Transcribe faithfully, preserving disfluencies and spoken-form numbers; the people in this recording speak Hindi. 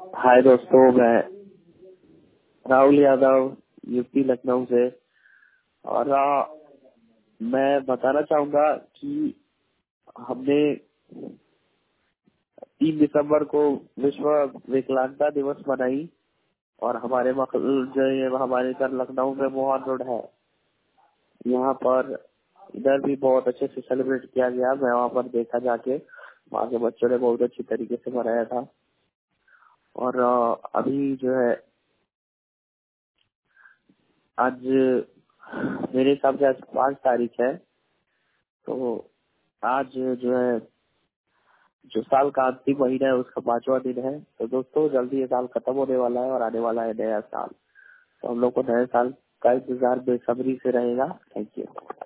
हाय दोस्तों, मैं राहुल यादव यूपी लखनऊ से। और आ, मैं बताना चाहूंगा कि हमने तीन दिसंबर को विश्व विकलांगता दिवस मनाई और हमारे मक- जो ये हमारे घर लखनऊ में मोहन रोड है, यहाँ पर इधर भी बहुत अच्छे से सेलिब्रेट किया गया। मैं वहाँ पर देखा जाके, वहाँ के बच्चों ने बहुत अच्छी तरीके से मनाया था। और आ, अभी जो है आज मेरे हिसाब से आज पाँच तारीख है, तो आज जो है जो साल का अंतिम महीना है उसका पांचवा दिन है। तो दोस्तों, जल्दी ये साल खत्म होने वाला है और आने वाला है नया साल। तो हम लोग को नए साल का इंतजार बेसब्री से रहेगा। Thank you.